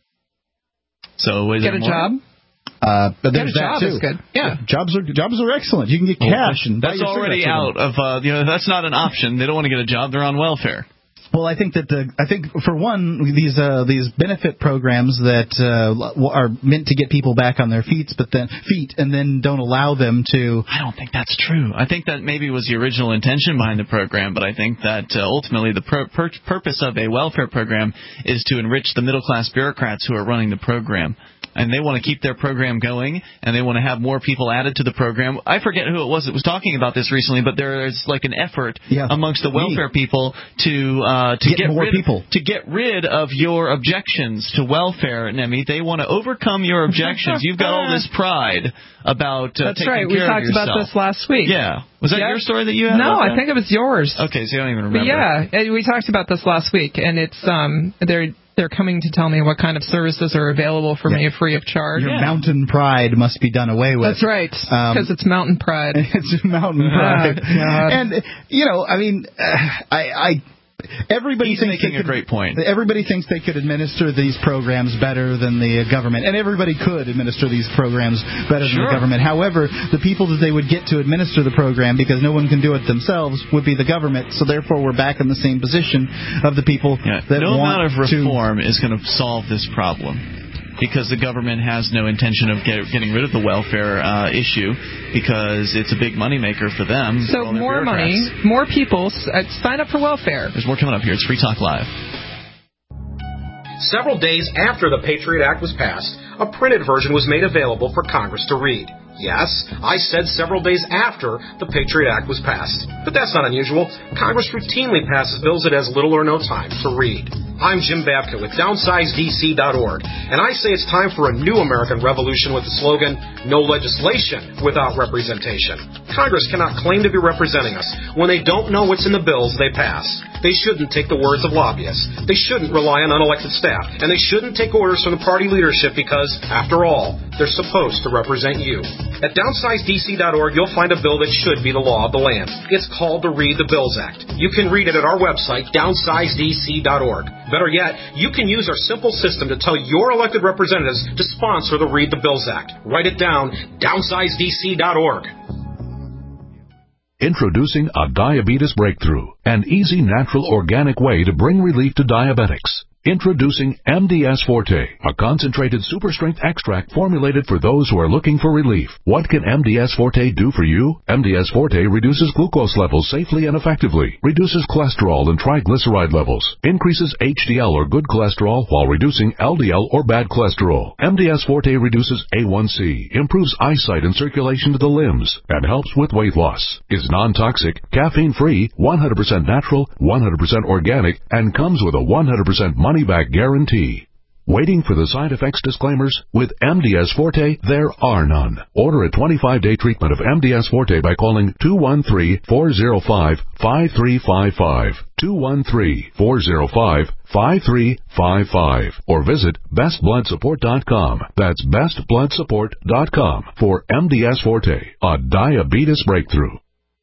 So is Get it a more? job? Uh, but Get there's a job that too. is good. Yeah. Jobs are jobs are excellent. You can get cash and buy that's your already cigarettes with out them. of, uh, you know, that's not an option. They don't want to get a job. They're on welfare. Well, I think that the I think for one, these uh, these benefit programs that uh, are meant to get people back on their feet, but then feet, and then don't allow them to. I don't think that's true. I think that maybe was the original intention behind the program, but I think that uh, ultimately the pur- pur- purpose of a welfare program is to enrich the middle class bureaucrats who are running the program. And they want to keep their program going, and they want to have more people added to the program. I forget who it was that was talking about this recently, but there is like an effort yeah. amongst the welfare Me. people to uh, to get, get more rid people to get rid of your objections to welfare, Nemi. They want to overcome your objections. You've got all this pride about uh, That's taking right. care We talked of yourself. about this last week. Yeah. Was that yeah. your story that you had? No, about I that? think it was yours. Okay, so you don't even remember. But yeah, we talked about this last week, and it's um they're they're coming to tell me what kind of services are available for yeah. me free of charge. Your yeah. mountain pride must be done away with. That's right, because um, it's mountain pride. It's mountain pride. Oh, and you know, I mean, uh, I. I Everybody He's thinks making could, a great point. Everybody thinks they could administer these programs better than the government, and everybody could administer these programs better sure. than the government. However, the people that they would get to administer the program, because no one can do it themselves, would be the government. So therefore, we're back in the same position of the people yeah. that no want amount of reform to, is going to solve this problem. Because the government has no intention of get, getting rid of the welfare uh, issue, because it's a big moneymaker for them. So more money, more people uh, sign up for welfare. There's more coming up here. It's Free Talk Live. Several days after the Patriot Act was passed, a printed version was made available for Congress to read. Yes, I said several days after the Patriot Act was passed. But that's not unusual. Congress routinely passes bills it has little or no time to read. I'm Jim Babka with downsize D C dot org, and I say it's time for a new American revolution with the slogan, no legislation without representation. Congress cannot claim to be representing us when they don't know what's in the bills they pass. They shouldn't take the words of lobbyists. They shouldn't rely on unelected staff. And they shouldn't take orders from the party leadership because, after all, they're supposed to represent you. At downsize D C dot org, you'll find a bill that should be the law of the land. It's called the Read the Bills Act. You can read it at our website, downsize D C dot org. Better yet, you can use our simple system to tell your elected representatives to sponsor the Read the Bills Act. Write it down, downsize D C dot org. Introducing a diabetes breakthrough, an easy, natural, organic way to bring relief to diabetics. Introducing M D S Forte, a concentrated super-strength extract formulated for those who are looking for relief. What can M D S Forte do for you? M D S Forte reduces glucose levels safely and effectively, reduces cholesterol and triglyceride levels, increases H D L or good cholesterol while reducing L D L or bad cholesterol. M D S Forte reduces A one C, improves eyesight and circulation to the limbs, and helps with weight loss. Is non-toxic, caffeine-free, one hundred percent natural, one hundred percent organic, and comes with a one hundred percent money-back guarantee. Waiting for the side effects disclaimers? With M D S Forte, there are none. Order a twenty-five day treatment of M D S Forte by calling two one three, four zero five, five three five five. two one three, four zero five, five three five five. Or visit best blood support dot com. That's best blood support dot com for M D S Forte, a diabetes breakthrough.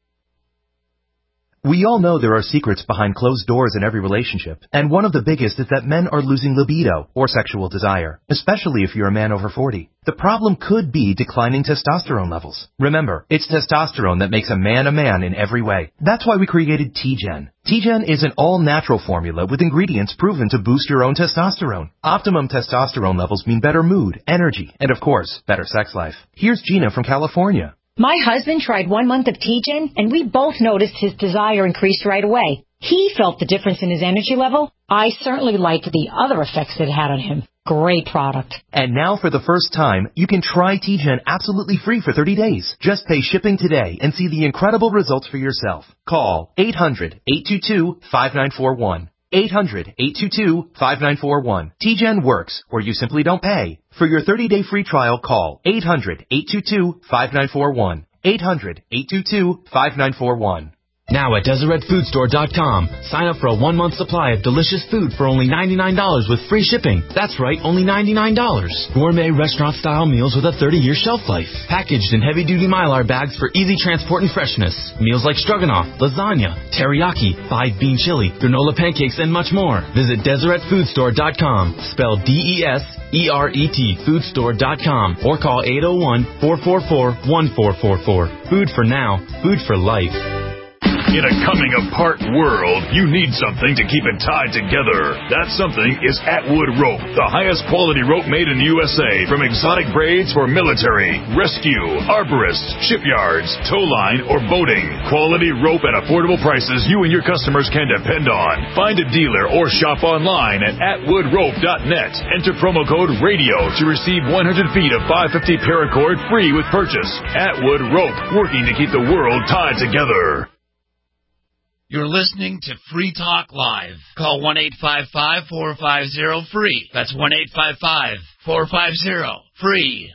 We all know there are secrets behind closed doors in every relationship, and one of the biggest is that men are losing libido, or sexual desire, especially if you're a man over forty. The problem could be declining testosterone levels. Remember, it's testosterone that makes a man a man in every way. That's why we created T-Gen. T-Gen is an all-natural formula with ingredients proven to boost your own testosterone. Optimum testosterone levels mean better mood, energy, and of course, better sex life. Here's Gina from California. My husband tried one month of T-Gen, and we both noticed his desire increased right away. He felt the difference in his energy level. I certainly liked the other effects it had on him. Great product. And now for the first time, you can try T-Gen absolutely free for thirty days. Just pay shipping today and see the incredible results for yourself. Call eight hundred, eight two two, five nine four one. eight hundred, eight two two, five nine four one. T-Gen works, or you simply don't pay. For your thirty day free trial, call eight hundred, eight two two, five nine four one. eight hundred, eight two two, five nine four one. Now at Deseret Food Store dot com, sign up for a one-month supply of delicious food for only ninety-nine dollars with free shipping. That's right, only ninety-nine dollars. Gourmet restaurant-style meals with a thirty year shelf life. Packaged in heavy-duty Mylar bags for easy transport and freshness. Meals like stroganoff, lasagna, teriyaki, five-bean chili, granola pancakes, and much more. Visit Deseret Food Store dot com, spelled D E S E R E T, food store dot com, or call eight oh one, four four four, one four four four. Food for now, food for life. In a coming-apart world, you need something to keep it tied together. That something is Atwood Rope, the highest quality rope made in the U S A, from exotic braids for military, rescue, arborists, shipyards, tow line, or boating. Quality rope at affordable prices you and your customers can depend on. Find a dealer or shop online at atwood rope dot net. Enter promo code RADIO to receive one hundred feet of five fifty paracord free with purchase. Atwood Rope, working to keep the world tied together. You're listening to Free Talk Live. Call one eight five five, four five zero, free. That's one eight five five, four five zero, free.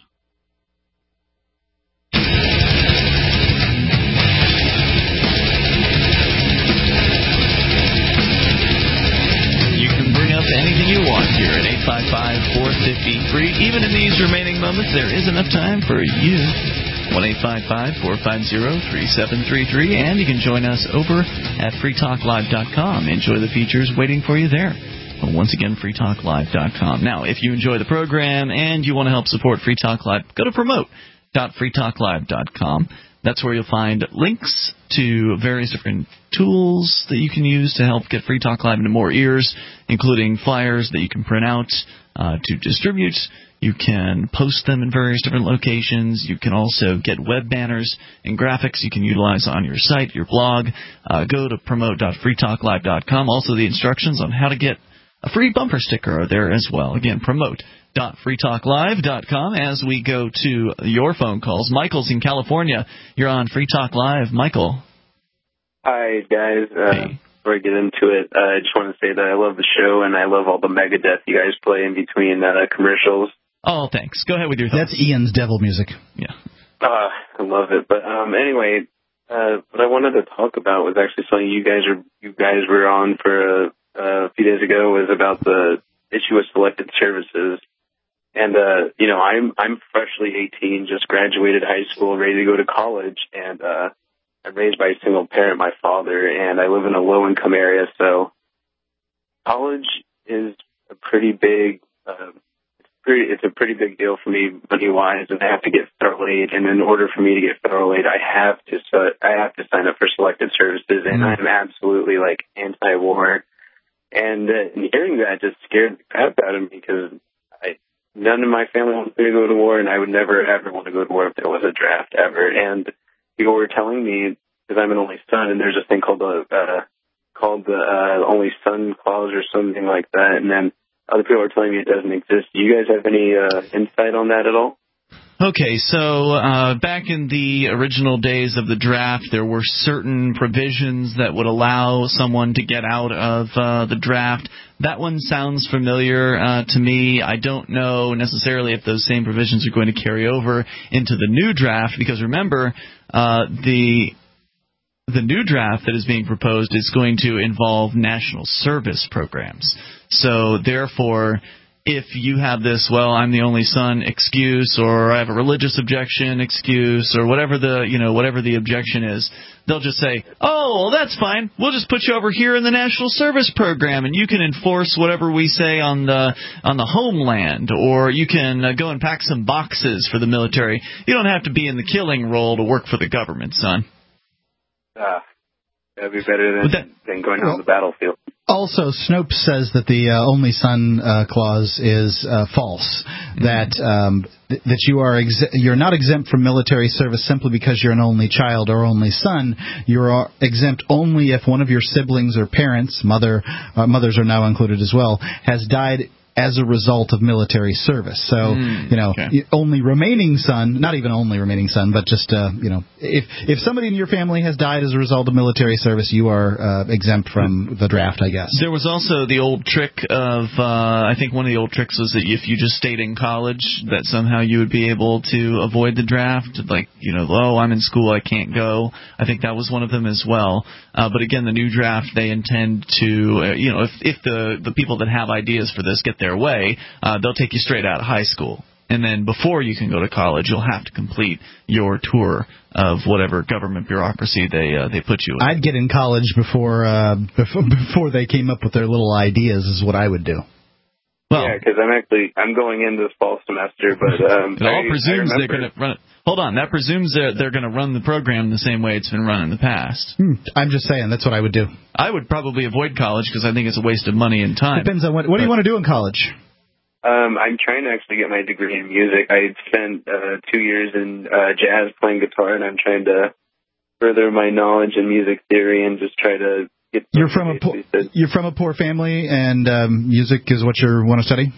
You can bring up anything you want here at eight five five, four five zero, free. Even in these remaining moments, there is enough time for you. one eight five five, four five zero, three seven three three, and you can join us over at free talk live dot com. Enjoy the features waiting for you there. Well, once again, free talk live dot com. Now, if you enjoy the program and you want to help support Free Talk Live, go to promote dot free talk live dot com. That's where you'll find links to various different tools that you can use to help get Free Talk Live into more ears, including flyers that you can print out uh, to distribute. You can post them in various different locations. You can also get web banners and graphics you can utilize on your site, your blog. Uh, go to promote dot free talk live dot com. Also, the instructions on how to get a free bumper sticker are there as well. Again, promote dot free talk live dot com. As we go to your phone calls, Michael's in California. You're on Free Talk Live. Michael. Hi, guys. Uh, hey. Before I get into it, uh, I just want to say that I love the show, and I love all the Megadeth you guys play in between uh, commercials. Oh, thanks. Go ahead with your thoughts. That's Ian's devil music. Yeah. Uh, I love it. But um, anyway, uh, what I wanted to talk about was actually something you guys are you guys were on for a, a few days ago, was about the issue with selected services. And uh, you know, I'm I'm freshly eighteen, just graduated high school, ready to go to college, and uh, I'm raised by a single parent, my father, and I live in a low income area, so college is a pretty big. Uh, Pretty, it's a pretty big deal for me money-wise, and I have to get federal aid. And in order for me to get federal aid, I have to uh, I have to sign up for selected services, and I'm absolutely like anti-war. And uh, hearing that just scared the crap out of me, because I, none of my family wants me to go to war, and I would never ever want to go to war if there was a draft ever. And people were telling me, because I'm an only son, and there's a thing called the uh, called the uh, only son clause or something like that, and then other people are telling me it doesn't exist. Do you guys have any uh, insight on that at all? Okay, so uh, back in the original days of the draft, there were certain provisions that would allow someone to get out of uh, the draft. That one sounds familiar uh, to me. I don't know necessarily if those same provisions are going to carry over into the new draft, because remember, uh, the the new draft that is being proposed is going to involve national service programs. So therefore, if you have this, well, I'm the only son excuse, or I have a religious objection excuse, or whatever the, you know, whatever the objection is, they'll just say, oh, well, that's fine. We'll just put you over here in the national service program, and you can enforce whatever we say on the on the homeland, or you can uh, go and pack some boxes for the military. You don't have to be in the killing role to work for the government, son. Uh, that'd be better than, that, than going on the battlefield. Also, Snopes says that the uh, only son uh, clause is uh, false. Mm-hmm. That um, th- that you are ex- you're not exempt from military service simply because you're an only child or only son. You're exempt only if one of your siblings or parents, mother, uh, mothers are now included as well, has died as a result of military service. So, mm, you know, okay. only remaining son, not even only remaining son, but just, uh, you know, if if somebody in your family has died as a result of military service, you are uh, exempt from the draft, I guess. There was also the old trick of, uh, I think one of the old tricks was that if you just stayed in college, that somehow you would be able to avoid the draft. Like, you know, oh, I'm in school, I can't go. I think that was one of them as well. Uh, but again, the new draft, they intend to, uh, you know, if, if the, the people that have ideas for this get their way, uh, they'll take you straight out of high school. And then before you can go to college, you'll have to complete your tour of whatever government bureaucracy they uh, they put you in. I'd get in college before, uh, before before they came up with their little ideas is what I would do. Well, yeah, because I'm actually I'm going in this fall semester, but um, it all I, presumes I they're going to run it. Hold on, that presumes they're they're going to run the program the same way it's been run in the past. Hmm. I'm just saying that's what I would do. I would probably avoid college because I think it's a waste of money and time. Depends on what. What do you want to do in college? Um, I'm trying to actually get my degree in music. I spent uh, two years in uh, jazz playing guitar, and I'm trying to further my knowledge in music theory and just try to get. You're from a po- you're from a poor family, and um, music is what you want to study.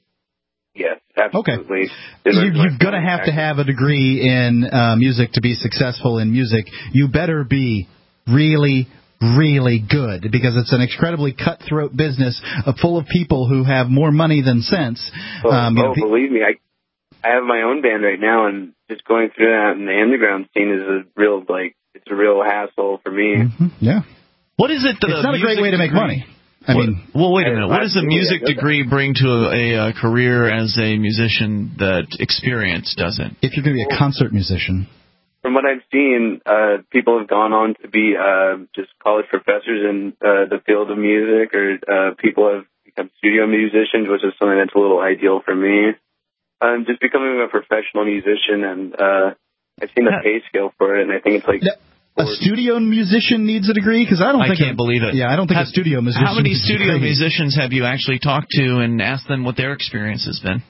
Yes, absolutely. Okay. You, you've got to have to have a degree in uh, music to be successful in music. You better be really, really good, because it's an incredibly cutthroat business uh, full of people who have more money than sense. Oh, um, oh you know, pe- believe me, I I have my own band right now, and just going through that in the underground scene is a real, like, it's a real hassle for me. Mm-hmm. Yeah. What is it that it's not a great way to make money. I what, mean, well, wait a minute. What does a music degree bring to a, a career as a musician that experience doesn't? If you're going to be a concert musician. From what I've seen, uh, people have gone on to be uh, just college professors in uh, the field of music, or uh, people have become studio musicians, which is something that's a little ideal for me. Um, just becoming a professional musician, and uh, I've seen the pay scale for it, and I think it's like... A studio musician needs a degree? Because I don't I think can't a, believe it. Yeah, I don't think have, a studio musician. How many studio musicians have you actually talked to and asked them what their experience has been?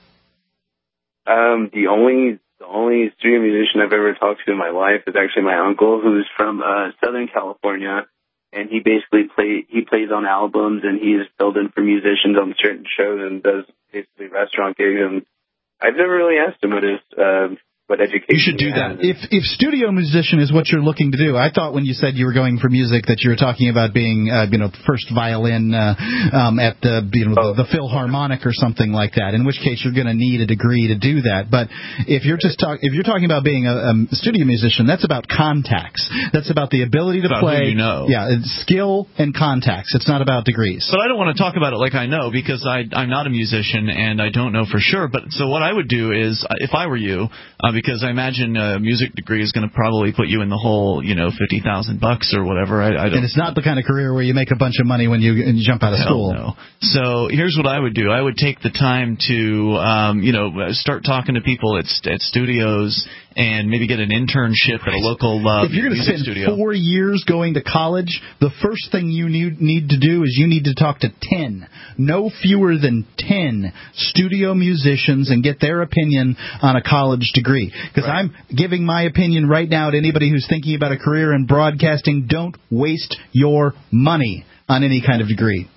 Um, the only the only studio musician I've ever talked to in my life is actually my uncle, who's from uh, Southern California, and he basically play he plays on albums, and he's filled in for musicians on certain shows and does basically restaurant gigs. And I've never really asked him what his uh, what education. You should do that. If if studio musician is what you're looking to do, I thought when you said you were going for music that you were talking about being, uh, you know, first violin uh, um, at the you know oh. the, the Philharmonic or something like that. In which case you're going to need a degree to do that. But if you're just talk, if you're talking about being a, a studio musician, that's about contacts. That's about the ability to about play. Who you know. Yeah, it's skill and contacts. It's not about degrees. But I don't want to talk about it like I know, because I I'm not a musician and I don't know for sure. But so what I would do is, if I were you, uh, because I imagine a music degree is going to probably put you in the hole, you know, fifty thousand bucks or whatever. I, I don't. And it's not the kind of career where you make a bunch of money when you, when you jump out of Hell school. No. So here's what I would do. I would take the time to, um, you know, start talking to people at, at studios and maybe get an internship at a local uh, if you're going to spend studio. four years going to college, the first thing you need, need to do is you need to talk to ten, no fewer than ten studio musicians and get their opinion on a college degree. Because right. I'm giving my opinion right now to anybody who's thinking about a career in broadcasting. Don't waste your money on any kind of degree.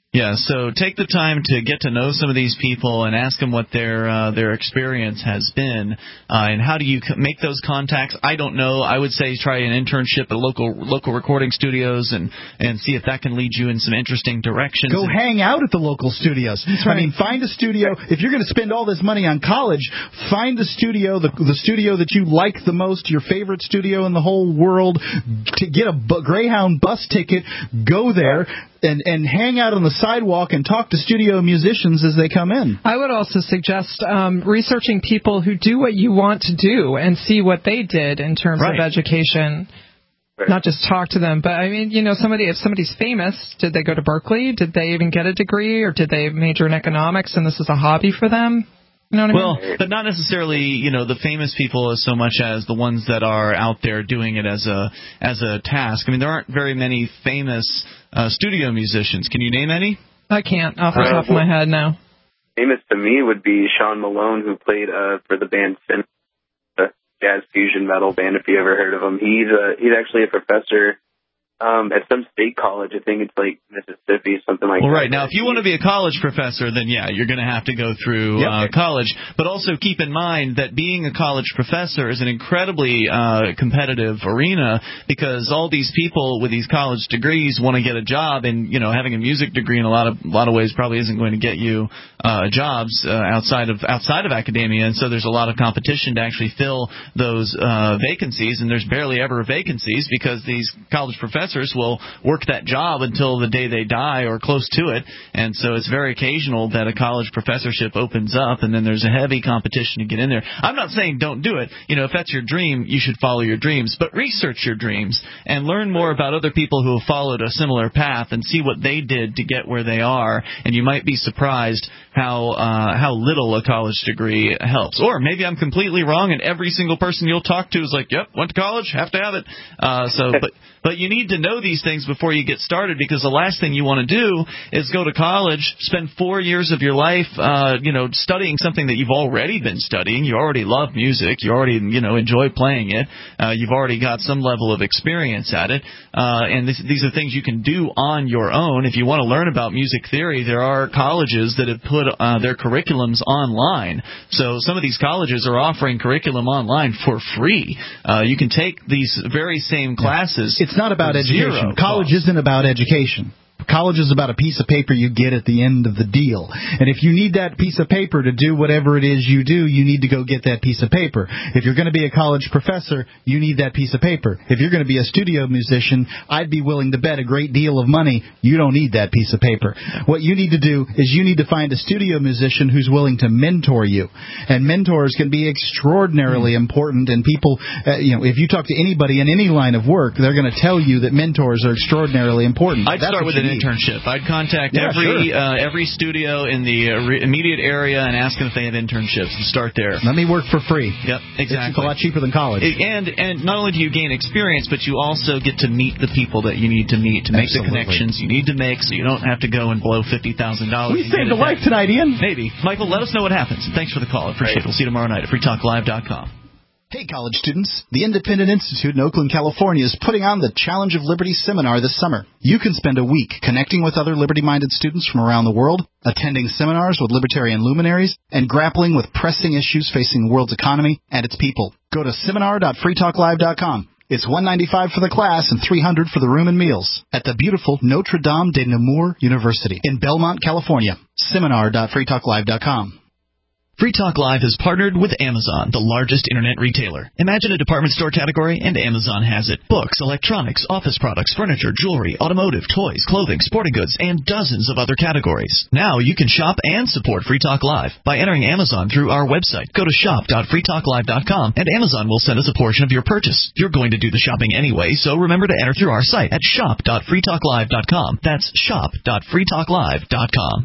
Yeah, so take the time to get to know some of these people and ask them what their uh, their experience has been, uh, and how do you c- make those contacts. I don't know. I would say try an internship at local local recording studios and, and see if that can lead you in some interesting directions. Go hang out at the local studios. right. I mean, find a studio. If you're going to spend all this money on college, find the studio, the, the studio that you like the most, your favorite studio in the whole world. To get a bu- Greyhound bus ticket, go there. And, and hang out on the sidewalk and talk to studio musicians as they come in. I would also suggest um, researching people who do what you want to do and see what they did in terms right. of education. Right. Not just talk to them, but I mean, you know, somebody if somebody's famous, did they go to Berkeley? Did they even get a degree, or did they major in economics and this is a hobby for them? You know what well, I mean? but not necessarily, you know, the famous people as so much as the ones that are out there doing it as a as a task. I mean, there aren't very many famous uh, studio musicians. Can you name any? I can't off the Uh, top of my head now. Famous to me would be Sean Malone, who played uh, for the band Sin, the jazz fusion metal band. If you ever heard of him, he's uh, he's actually a professor um, at some state college. I think it's like Mississippi, something like well, that. Well, right. Now, if you want to be a college professor, then, yeah, you're going to have to go through Yep. uh, college. But also keep in mind that being a college professor is an incredibly uh, competitive arena because all these people with these college degrees want to get a job, and, you know, having a music degree in a lot of a lot of ways probably isn't going to get you uh, jobs uh, outside of outside of academia. And so there's a lot of competition to actually fill those uh, vacancies, and there's barely ever vacancies because these college professors will work that job until the day they die or close to it, and so it's very occasional that a college professorship opens up, and then there's a heavy competition to get in there. I'm not saying don't do it. You know, if that's your dream, you should follow your dreams, but research your dreams and learn more about other people who have followed a similar path and see what they did to get where they are, and you might be surprised how uh, how little a college degree helps. Or maybe I'm completely wrong, and every single person you'll talk to is like, yep, went to college, have to have it. Uh, so, but but you need to know these things before you get started, because the last thing you want to do is go to college, spend four years of your life, uh, you know, studying something that you've already been studying. You already love music. You already, you know, enjoy playing it. Uh, you've already got some level of experience at it. Uh, and this, these are things you can do on your own. If you want to learn about music theory, there are colleges that have put uh, their curriculums online. So some of these colleges are offering curriculum online for free. Uh, you can take these very same classes. It's not about education. Zero College cost. isn't about education. College is about a piece of paper you get at the end of the deal. And if you need that piece of paper to do whatever it is you do, you need to go get that piece of paper. If you're going to be a college professor, you need that piece of paper. If you're going to be a studio musician, I'd be willing to bet a great deal of money you don't need that piece of paper. What you need to do is you need to find a studio musician who's willing to mentor you. And mentors can be extraordinarily important. And people, uh, you know, if you talk to anybody in any line of work, they're going to tell you that mentors are extraordinarily important. I'd That's start what with you an need. internship. I'd contact Yeah, every sure. uh, every studio in the uh, re- immediate area and ask them if they have internships and start there. Let me work for free. Yep, exactly. It's a lot cheaper than college. It, and and not only do you gain experience, but you also get to meet the people that you need to meet to make Absolutely. the connections you need to make, so you don't have to go and blow fifty thousand dollars. We saved a life tonight, Ian. Maybe. Michael, let us know what happens. Thanks for the call. I appreciate it. We'll see you tomorrow night at free talk live dot com. Hey, college students. The Independent Institute in Oakland, California is putting on the Challenge of Liberty seminar this summer. You can spend a week connecting with other liberty-minded students from around the world, attending seminars with libertarian luminaries, and grappling with pressing issues facing the world's economy and its people. Go to seminar dot free talk live dot com. It's one hundred ninety-five dollars for the class and three hundred dollars for the room and meals at the beautiful Notre Dame de Namur University in Belmont, California. seminar dot free talk live dot com. Free Talk Live has partnered with Amazon, the largest internet retailer. Imagine a department store category, and Amazon has it. Books, electronics, office products, furniture, jewelry, automotive, toys, clothing, sporting goods, and dozens of other categories. Now you can shop and support Free Talk Live by entering Amazon through our website. Go to shop dot free talk live dot com, and Amazon will send us a portion of your purchase. You're going to do the shopping anyway, so remember to enter through our site at shop dot free talk live dot com. That's shop dot free talk live dot com.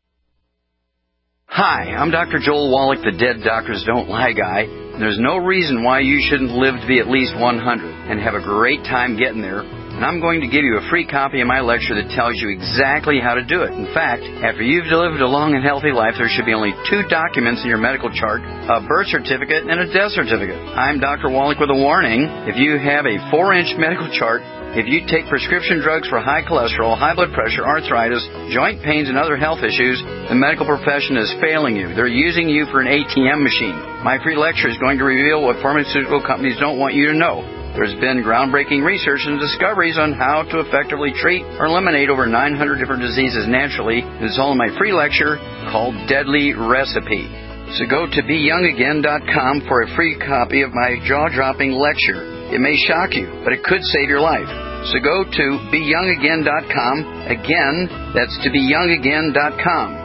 Hi, I'm Doctor Joel Wallach, the Dead Doctors Don't Lie guy. There's no reason why you shouldn't live to be at least one hundred and have a great time getting there. and I'm going to give you a free copy of my lecture that tells you exactly how to do it. In fact, after you've lived a long and healthy life, there should be only two documents in your medical chart, a birth certificate and a death certificate. I'm Doctor Wallach with a warning. If you have a four-inch medical chart, if you take prescription drugs for high cholesterol, high blood pressure, arthritis, joint pains, and other health issues, the medical profession is failing you. They're using you for an A T M machine. My free lecture is going to reveal what pharmaceutical companies don't want you to know. There's been groundbreaking research and discoveries on how to effectively treat or eliminate over nine hundred different diseases naturally. It's all in my free lecture called Deadly Recipe. So go to be young again dot com for a free copy of my jaw-dropping lecture. It may shock you, but it could save your life. So go to be young again dot com. Again, that's to be young again dot com.